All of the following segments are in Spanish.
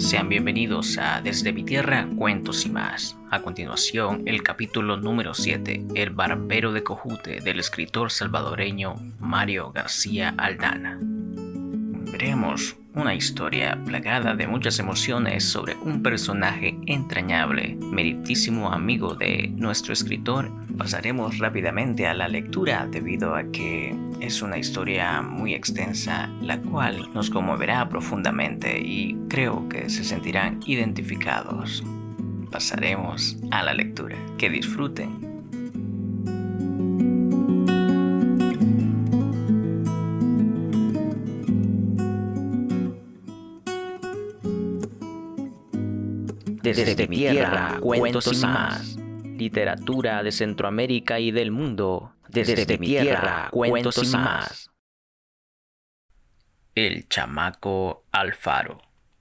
Sean bienvenidos a Desde mi tierra, cuentos y más. A continuación, el capítulo número 7, El barbero de Cojute, del escritor salvadoreño Mario García Aldana. Veremos una historia plagada de muchas emociones sobre un personaje entrañable, meritísimo amigo de nuestro escritor. Pasaremos rápidamente a la lectura debido a que es una historia muy extensa, la cual nos conmoverá profundamente y creo que se sentirán identificados. Pasaremos a la lectura. Que disfruten. Desde mi tierra, cuentos y más. Literatura de Centroamérica y del mundo. Desde mi tierra, cuentos y más. El chamaco Alfaro.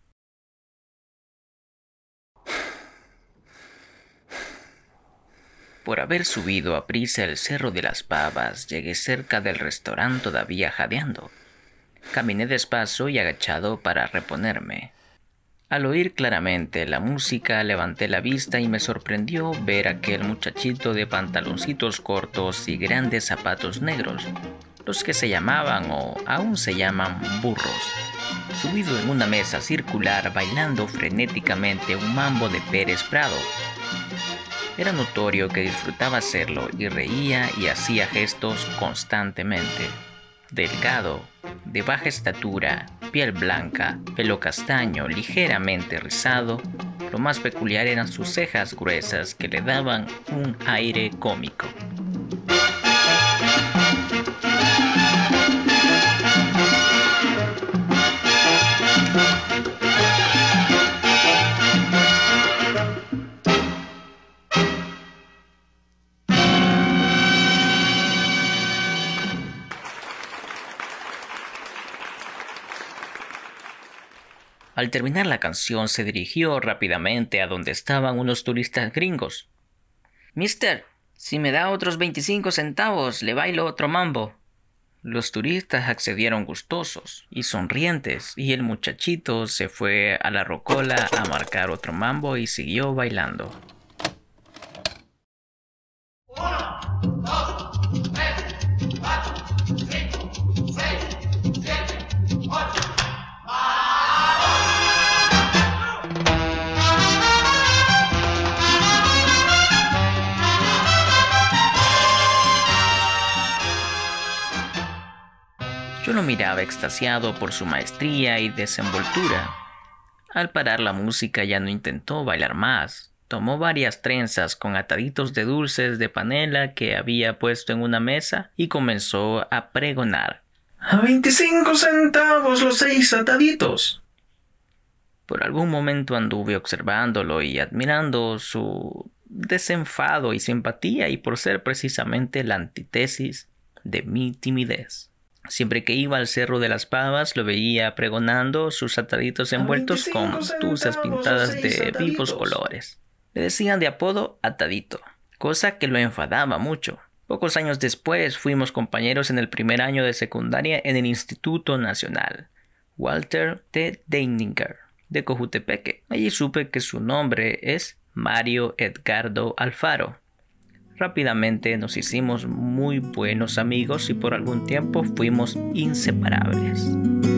Por haber subido a prisa el Cerro de las Pavas, llegué cerca del restaurante todavía jadeando. Caminé despacio y agachado para reponerme. Al oír claramente la música, levanté la vista y me sorprendió ver aquel muchachito de pantaloncitos cortos y grandes zapatos negros, los que se llamaban o aún se llaman burros, subido en una mesa circular bailando frenéticamente un mambo de Pérez Prado. Era notorio que disfrutaba hacerlo y reía y hacía gestos constantemente. Delgado, de baja estatura, piel blanca, pelo castaño, ligeramente rizado, lo más peculiar eran sus cejas gruesas que le daban un aire cómico. Al terminar la canción se dirigió rápidamente a donde estaban unos turistas gringos. «Mister, si me da otros 25 centavos, le bailo otro mambo». Los turistas accedieron gustosos y sonrientes, y el muchachito se fue a la rocola a marcar otro mambo y siguió bailando. Yo lo miraba extasiado por su maestría y desenvoltura. Al parar la música ya no intentó bailar más. Tomó varias trenzas con ataditos de dulces de panela que había puesto en una mesa y comenzó a pregonar. «¡A 25 centavos los 6 ataditos!». Por algún momento anduve observándolo y admirando su desenfado y simpatía, y por ser precisamente la antítesis de mi timidez. Siempre que iba al Cerro de las Pavas lo veía pregonando sus ataditos envueltos con tuzas pintadas de vivos colores. Le decían de apodo Atadito, cosa que lo enfadaba mucho. Pocos años después fuimos compañeros en el primer año de secundaria en el Instituto Nacional Walter T. Deininger de Cojutepeque. Allí supe que su nombre es Mario Edgardo Alfaro. Rápidamente nos hicimos muy buenos amigos y por algún tiempo fuimos inseparables.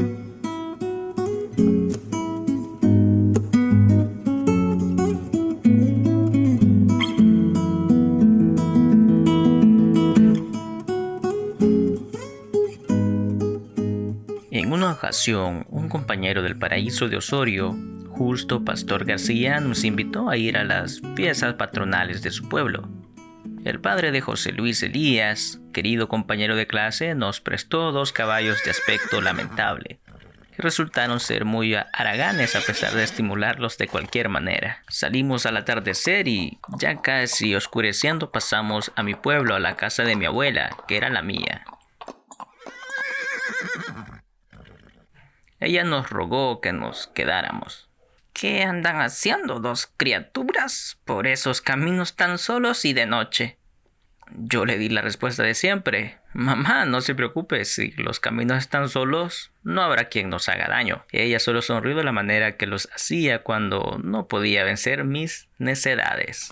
En una ocasión, un compañero del Paraíso de Osorio, Justo Pastor García, nos invitó a ir a las fiestas patronales de su pueblo. El padre de José Luis Elías, querido compañero de clase, nos prestó 2 caballos de aspecto lamentable, que resultaron ser muy haraganes a pesar de estimularlos de cualquier manera. Salimos al atardecer y, ya casi oscureciendo, pasamos a mi pueblo, a la casa de mi abuela, que era la mía. Ella nos rogó que nos quedáramos. «¿Qué andan haciendo 2 criaturas por esos caminos tan solos y de noche?». Yo le di la respuesta de siempre. Mamá, no se preocupe, si los caminos están solos, no habrá quien nos haga daño. Ella solo sonrió de la manera que los hacía cuando no podía vencer mis necedades.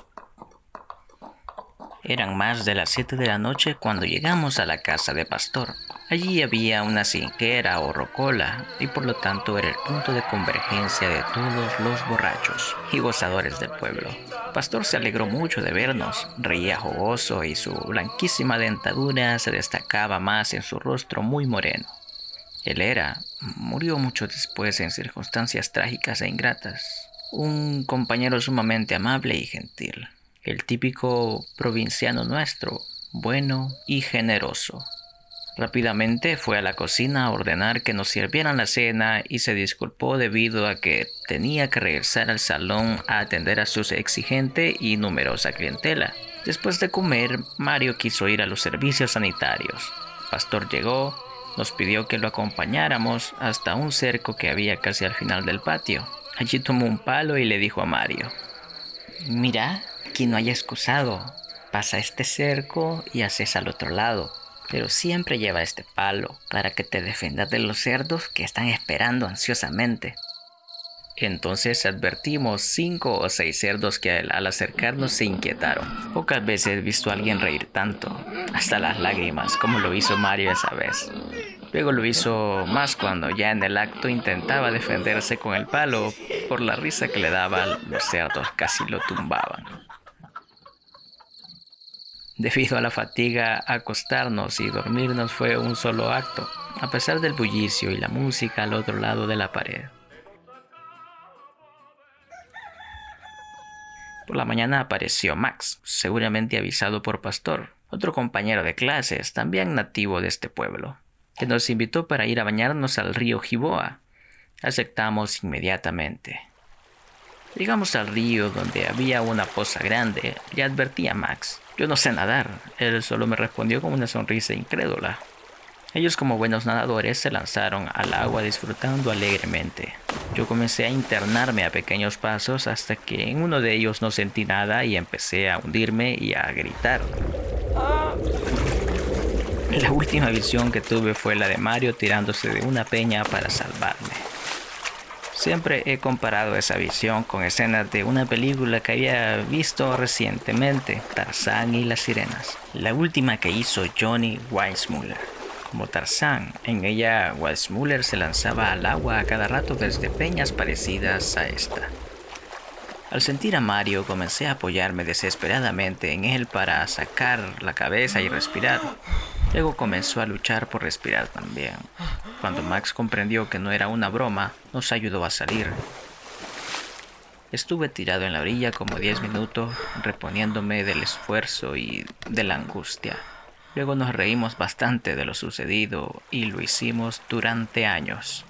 Eran más de las 7 de la noche cuando llegamos a la casa de Pastor. Allí había una cinquera o rocola y por lo tanto era el punto de convergencia de todos los borrachos y gozadores del pueblo. Pastor se alegró mucho de vernos, reía jugoso y su blanquísima dentadura se destacaba más en su rostro muy moreno. Murió mucho después en circunstancias trágicas e ingratas. Un compañero sumamente amable y gentil. El típico provinciano nuestro, bueno y generoso. Rápidamente fue a la cocina a ordenar que nos sirvieran la cena y se disculpó debido a que tenía que regresar al salón a atender a su exigente y numerosa clientela. Después de comer, Mario quiso ir a los servicios sanitarios. Pastor llegó, nos pidió que lo acompañáramos hasta un cerco que había casi al final del patio. Allí tomó un palo y le dijo a Mario: «Mira, aquí no hay excusado. Pasa este cerco y haces al otro lado. Pero siempre lleva este palo para que te defendas de los cerdos que están esperando ansiosamente». Entonces advertimos 5 o 6 cerdos que al acercarnos se inquietaron. Pocas veces he visto a alguien reír tanto, hasta las lágrimas, como lo hizo Mario esa vez. Luego lo hizo más cuando ya en el acto intentaba defenderse con el palo. Por la risa que le daba, los cerdos casi lo tumbaban. Debido a la fatiga, acostarnos y dormirnos fue un solo acto, a pesar del bullicio y la música al otro lado de la pared. Por la mañana apareció Max, seguramente avisado por Pastor, otro compañero de clases, también nativo de este pueblo, que nos invitó para ir a bañarnos al río Jiboa. Aceptamos inmediatamente. Llegamos al río donde había una poza grande. Le advertí a Max: «Yo no sé nadar». Él solo me respondió con una sonrisa incrédula. Ellos, como buenos nadadores, se lanzaron al agua disfrutando alegremente. Yo comencé a internarme a pequeños pasos hasta que en uno de ellos no sentí nada y empecé a hundirme y a gritar. La última visión que tuve fue la de Mario tirándose de una peña para salvarme. Siempre he comparado esa visión con escenas de una película que había visto recientemente, Tarzán y las sirenas. La última que hizo Johnny Weissmuller. Como Tarzán, en ella Weissmuller se lanzaba al agua a cada rato desde peñas parecidas a esta. Al sentir a Mario comencé a apoyarme desesperadamente en él para sacar la cabeza y respirar. Luego comenzó a luchar por respirar también. Cuando Max comprendió que no era una broma, nos ayudó a salir. Estuve tirado en la orilla como 10 minutos, reponiéndome del esfuerzo y de la angustia. Luego nos reímos bastante de lo sucedido y lo hicimos durante años.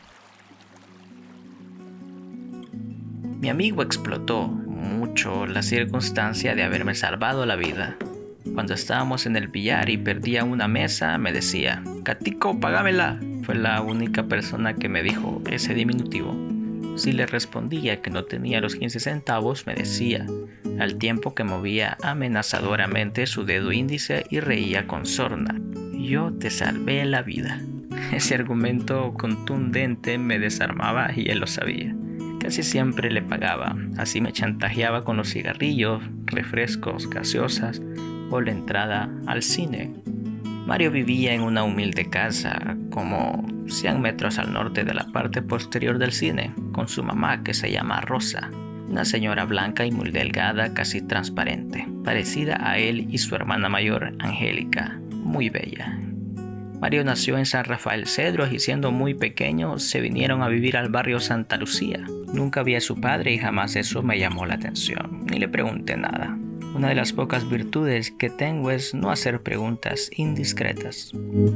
Mi amigo explotó mucho la circunstancia de haberme salvado la vida. Cuando estábamos en el billar y perdía una mesa, me decía: «Catico, págamela». Fue la única persona que me dijo ese diminutivo. Si le respondía que no tenía los 15 centavos, me decía, al tiempo que movía amenazadoramente su dedo índice y reía con sorna: «Yo te salvé la vida». Ese argumento contundente me desarmaba y él lo sabía. Casi siempre le pagaba, así me chantajeaba con los cigarrillos, refrescos, gaseosas o la entrada al cine. Mario vivía en una humilde casa, como 100 metros al norte de la parte posterior del cine, con su mamá, que se llama Rosa, una señora blanca y muy delgada, casi transparente, parecida a él, y su hermana mayor, Angélica, muy bella. Mario nació en San Rafael Cedros y siendo muy pequeño se vinieron a vivir al barrio Santa Lucía. Nunca vi a su padre y jamás eso me llamó la atención, ni le pregunté nada. Una de las pocas virtudes que tengo es no hacer preguntas indiscretas.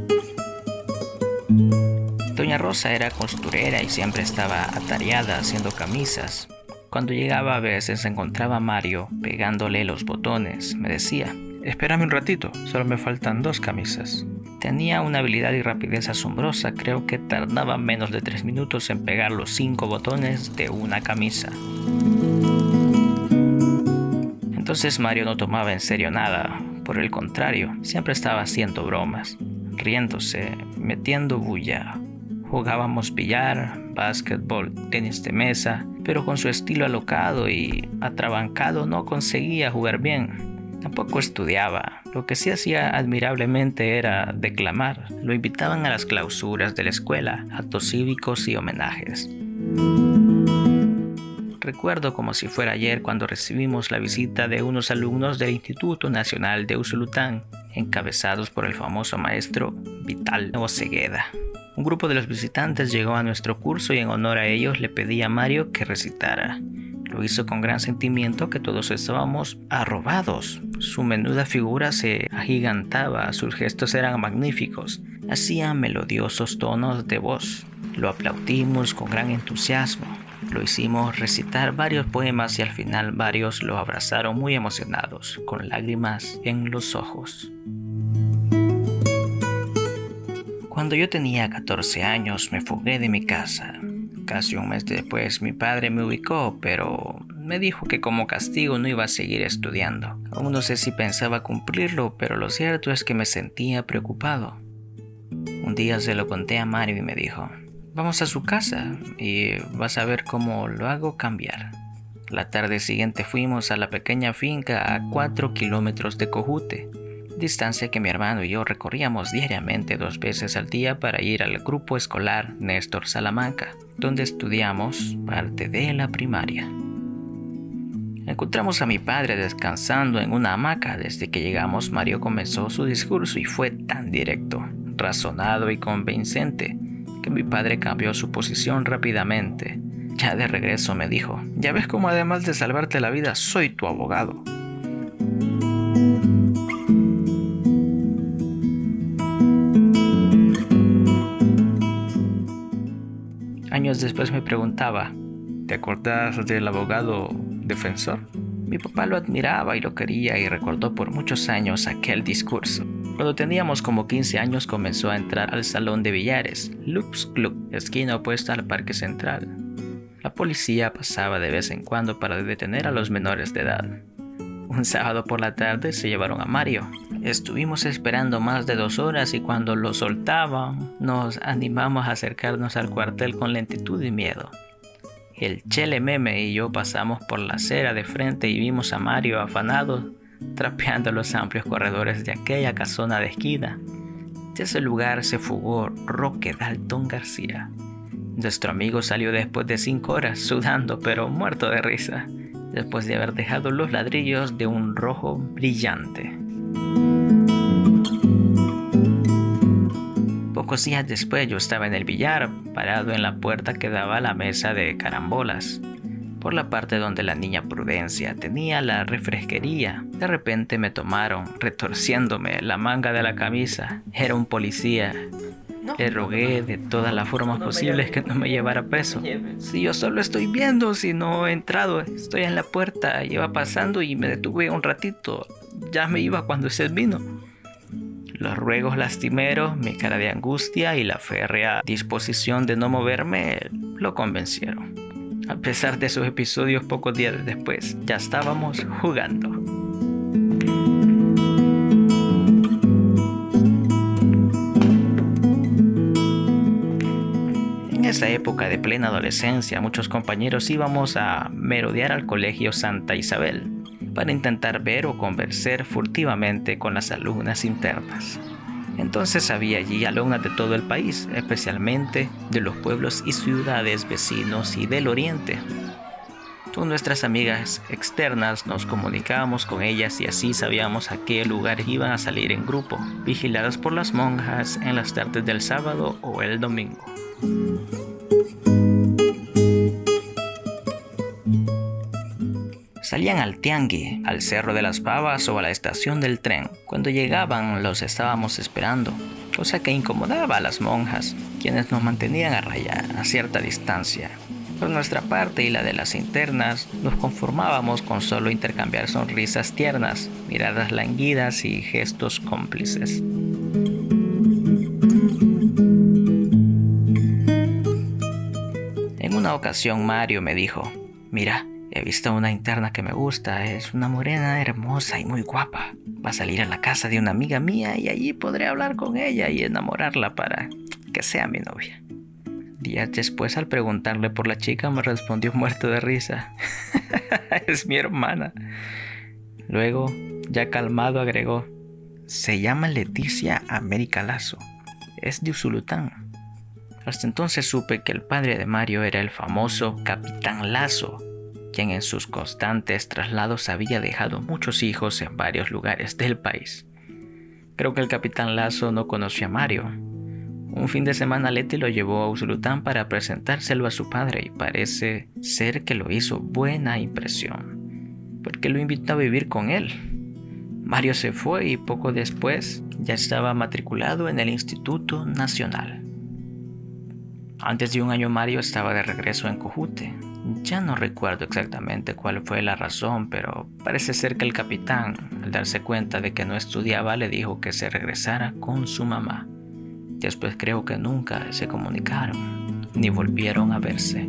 Doña Rosa era costurera y siempre estaba atareada haciendo camisas. Cuando llegaba a veces encontraba a Mario pegándole los botones. Me decía: «Espérame un ratito, solo me faltan 2 camisas». Tenía una habilidad y rapidez asombrosa. Creo que tardaba menos de 3 minutos en pegar los 5 botones de una camisa. Entonces Mario no tomaba en serio nada, Por el contrario, siempre estaba haciendo bromas, riéndose, metiendo bulla. Jugábamos billar, básquetbol, tenis de mesa, pero con su estilo alocado y atrabancado no conseguía jugar bien. Tampoco estudiaba. Lo que sí hacía admirablemente era declamar. Lo invitaban a las clausuras de la escuela, actos cívicos y homenajes. Recuerdo como si fuera ayer cuando recibimos la visita de unos alumnos del Instituto Nacional de Usulután, encabezados por el famoso maestro Vital Osegueda. Un grupo de los visitantes llegó a nuestro curso y en honor a ellos le pedí a Mario que recitara. Lo hizo con gran sentimiento que todos estábamos arrobados. Su menuda figura se agigantaba, sus gestos eran magníficos, hacía melodiosos tonos de voz. Lo aplaudimos con gran entusiasmo. Lo hicimos recitar varios poemas y al final varios lo abrazaron muy emocionados, con lágrimas en los ojos. Cuando yo tenía 14 años me fugué de mi casa. Casi un mes después mi padre me ubicó, pero me dijo que como castigo no iba a seguir estudiando. Aún no sé si pensaba cumplirlo, pero lo cierto es que me sentía preocupado. Un día se lo conté a Mario y me dijo: vamos a su casa y vas a ver cómo lo hago cambiar. La tarde siguiente fuimos a la pequeña finca a 4 kilómetros de Cojute, distancia que mi hermano y yo recorríamos diariamente 2 veces al día para ir al grupo escolar Néstor Salamanca, donde estudiamos parte de la primaria. Encontramos a mi padre descansando en una hamaca. Desde que llegamos, Mario comenzó su discurso y fue tan directo, razonado y convincente que mi padre cambió su posición rápidamente. Ya de regreso me dijo: ya ves cómo además de salvarte la vida, soy tu abogado. Años después me preguntaba: ¿te acordás del abogado defensor? Mi papá lo admiraba y lo quería y recordó por muchos años aquel discurso. Cuando teníamos como 15 años comenzó a entrar al salón de billares, Lux Club, esquina opuesta al Parque Central. La policía pasaba de vez en cuando para detener a los menores de edad. Un sábado por la tarde se llevaron a Mario. Estuvimos esperando más de 2 horas y cuando lo soltaban nos animamos a acercarnos al cuartel con lentitud y miedo. El Chele Meme y yo pasamos por la acera de frente y vimos a Mario afanado trapeando los amplios corredores de aquella casona de esquina. De ese lugar se fugó Roque Dalton García. Nuestro amigo salió después de 5 horas sudando pero muerto de risa, después de haber dejado los ladrillos de un rojo brillante. Pocos días después yo estaba en el billar, parado en la puerta que daba a la mesa de carambolas, por la parte donde la niña Prudencia tenía la refresquería. De repente me tomaron, retorciéndome la manga de la camisa. Era un policía. Le rogué de todas las formas posibles que no me llevara preso. Si yo solo estoy viendo, si no he entrado, estoy en la puerta, iba pasando y me detuve un ratito. Ya me iba cuando usted vino. Los ruegos lastimeros, mi cara de angustia y la férrea disposición de no moverme lo convencieron. A pesar de esos episodios, pocos días después, ya estábamos jugando. En esa época de plena adolescencia, muchos compañeros íbamos a merodear al colegio Santa Isabel para intentar ver o conversar furtivamente con las alumnas internas. Entonces había allí alumnas de todo el país, especialmente de los pueblos y ciudades vecinos y del oriente. Con nuestras amigas externas nos comunicábamos con ellas y así sabíamos a qué lugares iban a salir en grupo, vigiladas por las monjas en las tardes del sábado o el domingo. Salían al tiangue, al Cerro de las Pavas o a la estación del tren. Cuando llegaban los estábamos esperando, cosa que incomodaba a las monjas, quienes nos mantenían a raya a cierta distancia. Por nuestra parte y la de las internas, nos conformábamos con solo intercambiar sonrisas tiernas, miradas languidas y gestos cómplices. En una ocasión Mario me dijo: mira, he visto una interna que me gusta, es una morena hermosa y muy guapa. Va a salir a la casa de una amiga mía y allí podré hablar con ella y enamorarla para que sea mi novia. Días después, al preguntarle por la chica, me respondió muerto de risa. Es mi hermana. Luego, ya calmado, agregó: se llama Leticia América Lazo. Es de Usulután. Hasta entonces supe que el padre de Mario era el famoso Capitán Lazo, quien en sus constantes traslados había dejado muchos hijos en varios lugares del país. Creo que el Capitán Lazo no conoció a Mario. Un fin de semana Leti lo llevó a Usulután para presentárselo a su padre y parece ser que lo hizo buena impresión, porque lo invitó a vivir con él. Mario se fue y poco después ya estaba matriculado en el Instituto Nacional. Antes de un año Mario estaba de regreso en Cojute. Ya no recuerdo exactamente cuál fue la razón, pero parece ser que el capitán, al darse cuenta de que no estudiaba, le dijo que se regresara con su mamá. Después creo que nunca se comunicaron, ni volvieron a verse.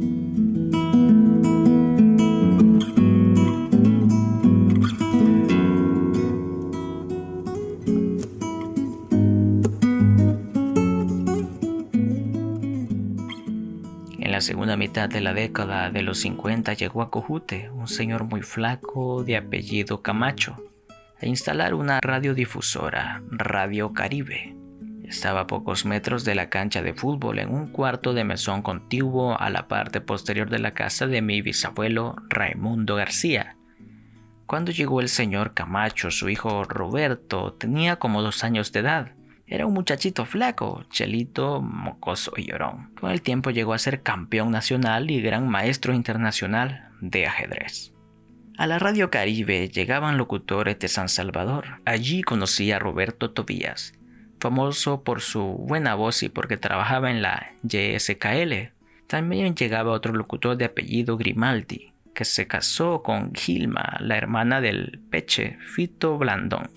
En la segunda mitad de la década de los 50 llegó a Cojute un señor muy flaco de apellido Camacho a instalar una radiodifusora, Radio Caribe. Estaba a pocos metros de la cancha de fútbol, en un cuarto de mesón contiguo a la parte posterior de la casa de mi bisabuelo Raimundo García. Cuando llegó el señor Camacho, su hijo Roberto tenía como 2 años de edad. Era un muchachito flaco, chelito, mocoso y llorón. Con el tiempo llegó a ser campeón nacional y gran maestro internacional de ajedrez. A la Radio Caribe llegaban locutores de San Salvador. Allí conocí a Roberto Tobías, famoso por su buena voz y porque trabajaba en la YSKL. También llegaba otro locutor de apellido Grimaldi, que se casó con Gilma, la hermana del Peche, Fito Blandón.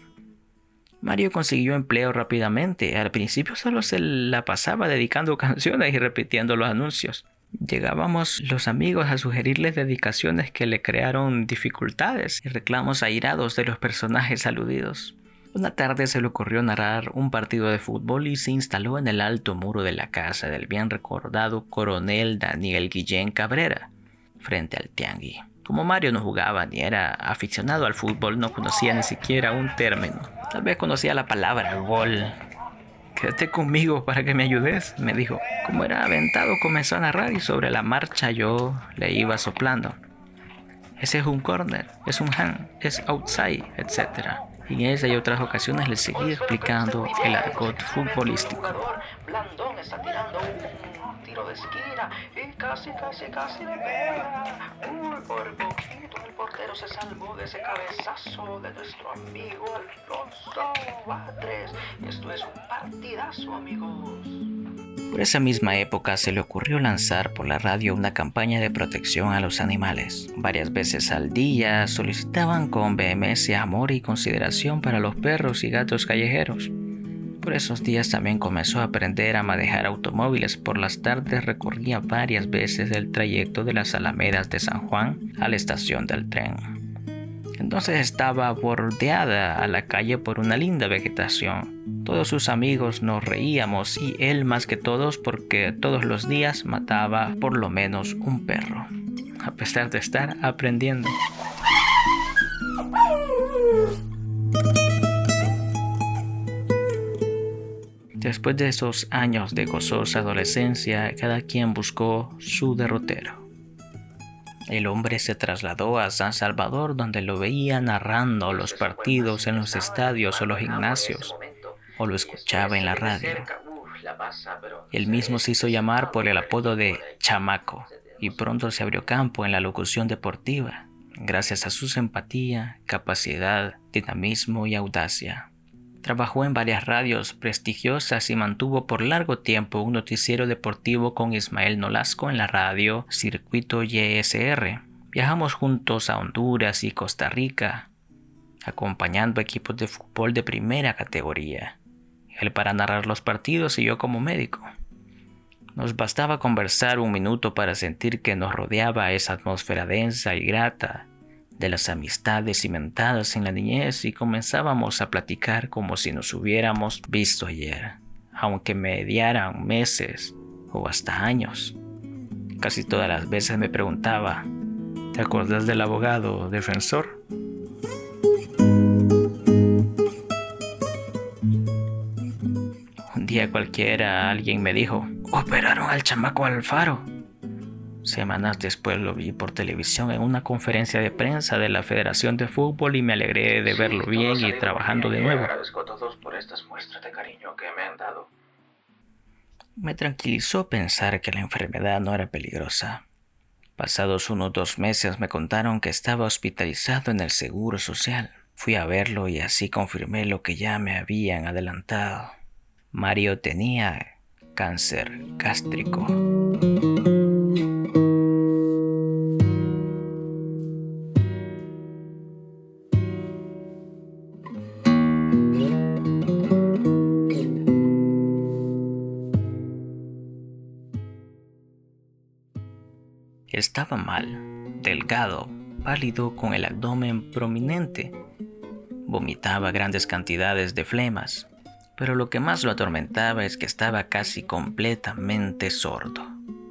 Mario consiguió empleo rápidamente. Al principio solo se la pasaba dedicando canciones y repitiendo los anuncios. Llegábamos los amigos a sugerirles dedicaciones que le crearon dificultades y reclamos airados de los personajes aludidos. Una tarde se le ocurrió narrar un partido de fútbol y se instaló en el alto muro de la casa del bien recordado coronel Daniel Guillén Cabrera, frente al tianguis. Como Mario no jugaba ni era aficionado al fútbol, no conocía ni siquiera un término. Tal vez conocía la palabra gol. «Quédate conmigo para que me ayudes», me dijo. Como era aventado, comenzó a narrar y sobre la marcha yo le iba soplando. «Ese es un corner, es un hand, es outside», etc. Y en esa y otras ocasiones le seguí explicando el argot futbolístico. Blandón está tirando un tiro de esquina y casi le pega. Muy por poquito el portero se salvó de ese cabezazo de nuestro amigo Alfonso Batres. Esto es un partidazo, amigos. Por esa misma época se le ocurrió lanzar por la radio una campaña de protección a los animales. Varias veces al día solicitaban con vehemencia amor y consideración para los perros y gatos callejeros. Por esos días también comenzó a aprender a manejar automóviles. Por las tardes recorría varias veces el trayecto de las Alamedas de San Juan a la estación del tren. Entonces estaba bordeada a la calle por una linda vegetación. Todos sus amigos nos reíamos y él más que todos porque todos los días mataba por lo menos un perro, a pesar de estar aprendiendo. Después de esos años de gozosa adolescencia, cada quien buscó su derrotero. El hombre se trasladó a San Salvador, donde lo veía narrando los partidos en los estadios o los gimnasios, o lo escuchaba en la radio. Él mismo se hizo llamar por el apodo de Chamaco, y pronto se abrió campo en la locución deportiva, gracias a su simpatía, capacidad, dinamismo y audacia. Trabajó en varias radios prestigiosas y mantuvo por largo tiempo un noticiero deportivo con Ismael Nolasco en la radio Circuito YSR. Viajamos juntos a Honduras y Costa Rica, acompañando equipos de fútbol de primera categoría. Él para narrar los partidos y yo como médico. Nos bastaba conversar un minuto para sentir que nos rodeaba esa atmósfera densa y grata, de las amistades cimentadas en la niñez, y comenzábamos a platicar como si nos hubiéramos visto ayer, aunque mediaran meses o hasta años. Casi todas las veces me preguntaba: ¿te acuerdas del abogado defensor? Un día cualquiera alguien me dijo: operaron al chamaco Alfaro. Semanas después lo vi por televisión en una conferencia de prensa de la Federación de Fútbol y me alegré de verlo bien y trabajando de nuevo. Agradezco a todos por estas muestras de cariño que me han dado. Me tranquilizó pensar que la enfermedad no era peligrosa. Pasados unos 2 meses me contaron que estaba hospitalizado en el Seguro Social. Fui a verlo y así confirmé lo que ya me habían adelantado. Mario tenía cáncer gástrico. Estaba mal, delgado, pálido, con el abdomen prominente. Vomitaba grandes cantidades de flemas, pero lo que más lo atormentaba es que estaba casi completamente sordo.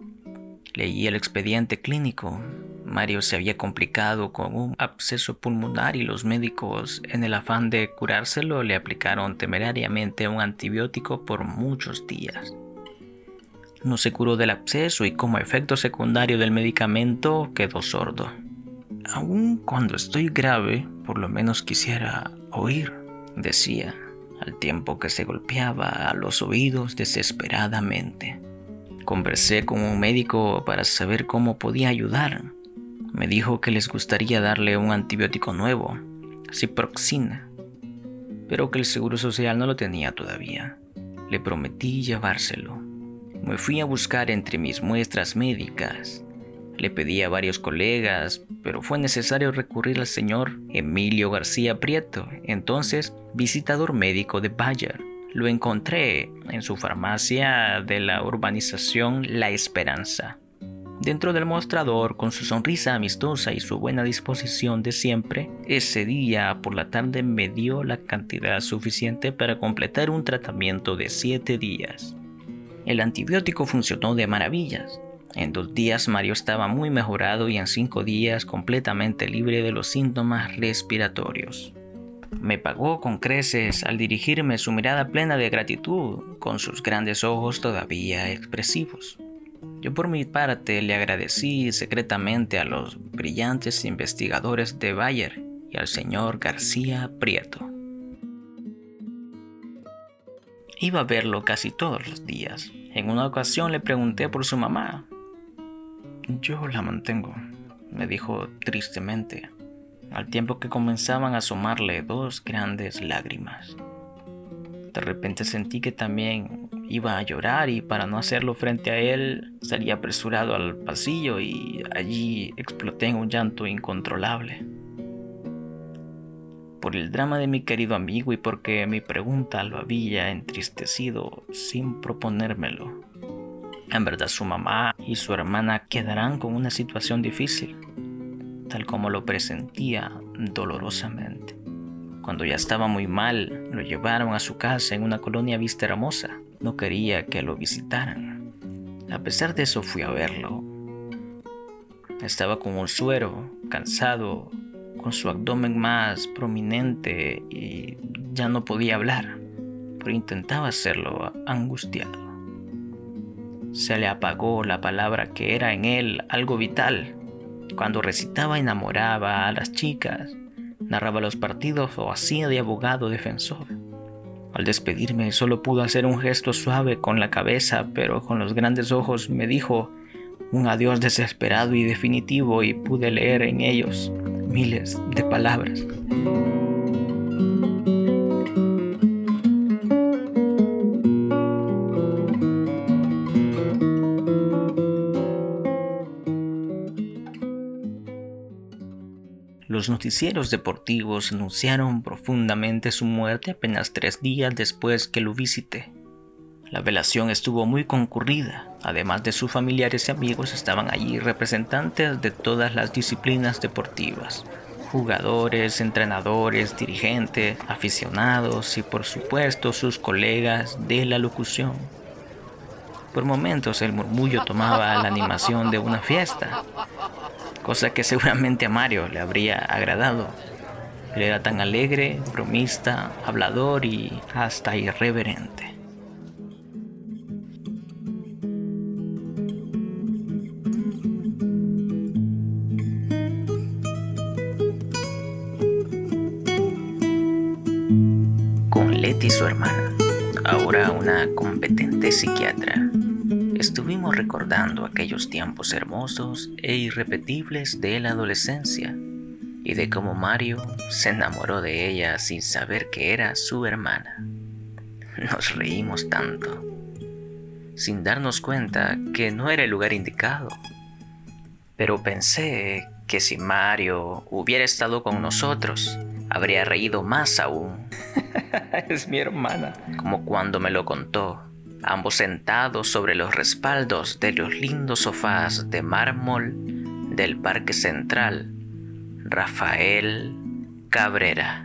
Leí el expediente clínico. Mario se había complicado con un absceso pulmonar y los médicos, en el afán de curárselo, le aplicaron temerariamente un antibiótico por muchos días. No se curó del absceso y como efecto secundario del medicamento quedó sordo. Aun cuando estoy grave, por lo menos quisiera oír, decía, al tiempo que se golpeaba a los oídos desesperadamente. Conversé con un médico para saber cómo podía ayudar. Me dijo que les gustaría darle un antibiótico nuevo, ciproxina, pero que el Seguro Social no lo tenía todavía. Le prometí llevárselo. Me fui a buscar entre mis muestras médicas. Le pedí a varios colegas, pero fue necesario recurrir al señor Emilio García Prieto, entonces visitador médico de Bayer. Lo encontré en su farmacia de la urbanización La Esperanza. Dentro del mostrador, con su sonrisa amistosa y su buena disposición de siempre, ese día por la tarde me dio la cantidad suficiente para completar un tratamiento de 7 días. El antibiótico funcionó de maravillas. En 2 días Mario estaba muy mejorado y en 5 días completamente libre de los síntomas respiratorios. Me pagó con creces al dirigirme su mirada plena de gratitud, con sus grandes ojos todavía expresivos. Yo por mi parte le agradecí secretamente a los brillantes investigadores de Bayer y al señor García Prieto. Iba a verlo casi todos los días. En una ocasión le pregunté por su mamá. «Yo la mantengo», me dijo tristemente, al tiempo que comenzaban a asomarle 2 grandes lágrimas. De repente sentí que también iba a llorar y para no hacerlo frente a él salí apresurado al pasillo y allí exploté en un llanto incontrolable. Por el drama de mi querido amigo y porque mi pregunta lo había entristecido sin proponérmelo. En verdad su mamá y su hermana quedarán con una situación difícil, tal como lo presentía dolorosamente. Cuando ya estaba muy mal, lo llevaron a su casa en una colonia Vista Hermosa. No quería que lo visitaran. A pesar de eso fui a verlo. Estaba con un suero, cansado, con su abdomen más prominente y ya no podía hablar, pero intentaba hacerlo angustiado. Se le apagó la palabra que era en él algo vital. Cuando recitaba enamoraba a las chicas, narraba los partidos o hacía de abogado defensor. Al despedirme solo pudo hacer un gesto suave con la cabeza, pero con los grandes ojos me dijo un adiós desesperado y definitivo y pude leer en ellos miles de palabras. Los noticieros deportivos anunciaron profundamente su muerte apenas 3 días después que lo visité. La velación estuvo muy concurrida. Además de sus familiares y amigos, estaban allí representantes de todas las disciplinas deportivas. jugadores, entrenadores, dirigentes, aficionados y por supuesto sus colegas de la locución. Por momentos el murmullo tomaba la animación de una fiesta, cosa que seguramente a Mario le habría agradado. Él era tan alegre, bromista, hablador y hasta irreverente. Con Leti, su hermana, ahora una competente psiquiatra, estuvimos recordando aquellos tiempos hermosos e irrepetibles de la adolescencia y de cómo Mario se enamoró de ella sin saber que era su hermana. Nos reímos tanto, sin darnos cuenta que no era el lugar indicado. Pero pensé que si Mario hubiera estado con nosotros, habría reído más aún. Es mi hermana. Como cuando me lo contó, ambos sentados sobre los respaldos de los lindos sofás de mármol del Parque Central, Rafael Cabrera.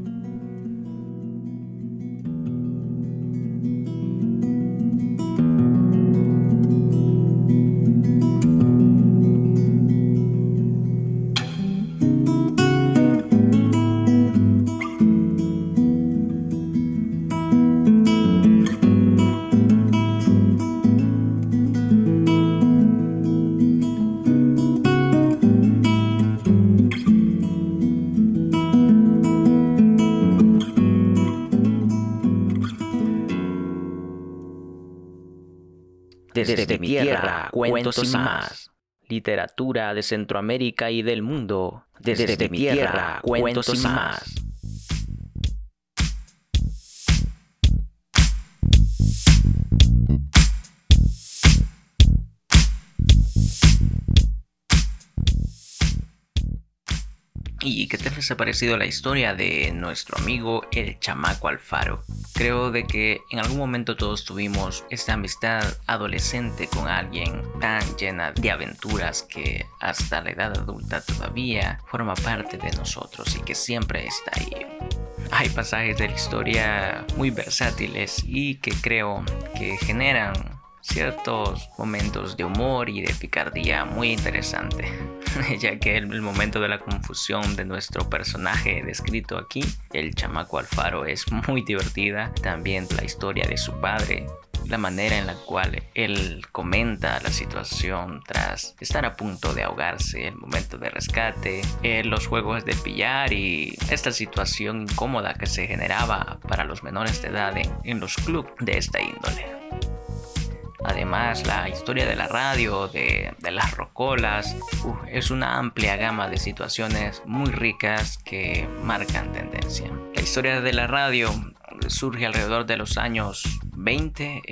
Desde mi tierra, cuentos y más. Literatura de Centroamérica y del mundo. Desde mi tierra, cuentos y más. ¿Y qué tal les ha parecido la historia de nuestro amigo el chamaco Alfaro? Creo de que en algún momento todos tuvimos esta amistad adolescente con alguien tan llena de aventuras que hasta la edad adulta todavía forma parte de nosotros y que siempre está ahí. Hay pasajes de la historia muy versátiles y que creo que generan ciertos momentos de humor y de picardía muy interesante, ya que el momento de la confusión de nuestro personaje descrito aquí, el chamaco Alfaro, es muy divertida. También la historia de su padre, la manera en la cual él comenta la situación tras estar a punto de ahogarse, el momento de rescate, los juegos de billar y esta situación incómoda que se generaba para los menores de edad en los clubes de esta índole. Además, la historia de la radio, de las rocolas, es una amplia gama de situaciones muy ricas que marcan tendencia. La historia de la radio surge alrededor de los años 20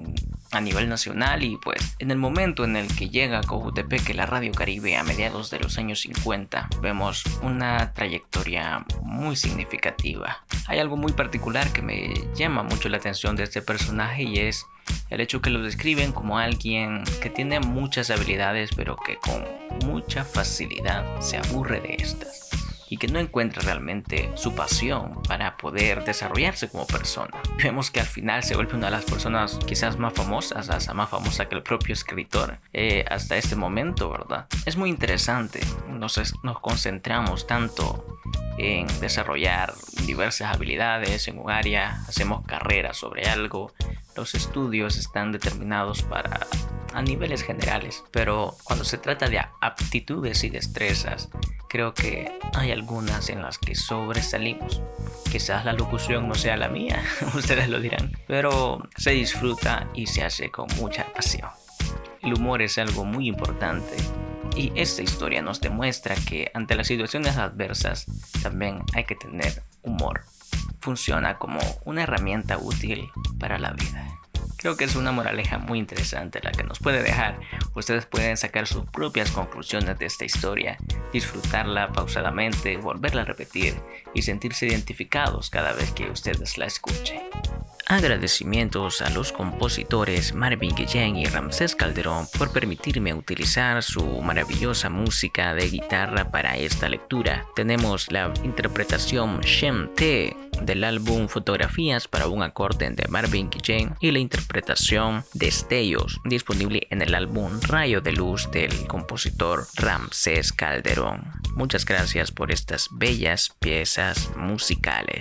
a nivel nacional y pues en el momento en el que llega a Cojutepeque la Radio Caribe a mediados de los años 50 vemos una trayectoria muy significativa. Hay algo muy particular que me llama mucho la atención de este personaje y es el hecho que lo describen como alguien que tiene muchas habilidades pero que con mucha facilidad se aburre de estas y que no encuentra realmente su pasión para poder desarrollarse como persona. Vemos que al final se vuelve una de las personas quizás más famosas, hasta más famosa que el propio escritor hasta este momento, ¿verdad? Es muy interesante, nos concentramos tanto en desarrollar diversas habilidades en un área, hacemos carrera sobre algo, los estudios están determinados a niveles generales, pero cuando se trata de aptitudes y destrezas, creo que hay algunas en las que sobresalimos. Quizás la locución no sea la mía, ustedes lo dirán, pero se disfruta y se hace con mucha pasión. El humor es algo muy importante y esta historia nos demuestra que ante las situaciones adversas también hay que tener humor. Funciona como una herramienta útil para la vida. Creo que es una moraleja muy interesante la que nos puede dejar. Ustedes pueden sacar sus propias conclusiones de esta historia, disfrutarla pausadamente, volverla a repetir y sentirse identificados cada vez que ustedes la escuchen. Agradecimientos a los compositores Marvin Guillén y Ramsés Calderón por permitirme utilizar su maravillosa música de guitarra para esta lectura. Tenemos la interpretación Shem Te del álbum Fotografías para un acorde de Marvin Guillén y la interpretación Destellos, disponible en el álbum Rayo de Luz del compositor Ramsés Calderón. Muchas gracias por estas bellas piezas musicales.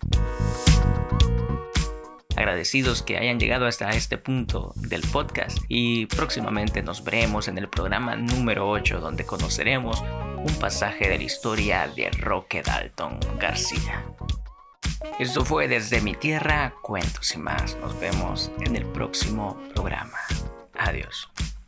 Agradecidos que hayan llegado hasta este punto del podcast y próximamente nos veremos en el programa número 8 donde conoceremos un pasaje de la historia de Roque Dalton García. Esto fue Desde mi Tierra, Cuentos y Más. Nos vemos en el próximo programa. Adiós.